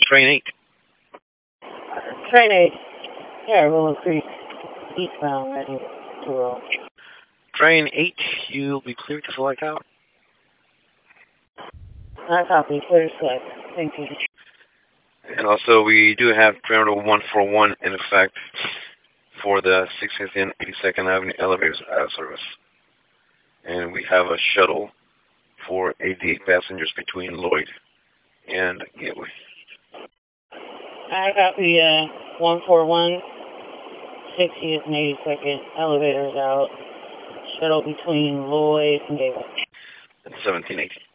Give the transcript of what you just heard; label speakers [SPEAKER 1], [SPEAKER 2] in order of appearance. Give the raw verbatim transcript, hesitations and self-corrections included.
[SPEAKER 1] Train eight.
[SPEAKER 2] Train eight. Yeah, Willow Creek. Eastbound, ready to roll.
[SPEAKER 1] Train eight, you'll be cleared to fly out.
[SPEAKER 2] I copy. Clear select. Thank you.
[SPEAKER 1] And also, we do have train order one four one in effect for the sixtieth and eighty-second Avenue elevators out of service. And we have a shuttle for eighty-eight passengers between Lloyd and Gateway.
[SPEAKER 2] I copy uh, one four one, sixtieth and eighty-second elevators out. Shuttle between Lloyd and Gateway.
[SPEAKER 1] seventeen eighteen.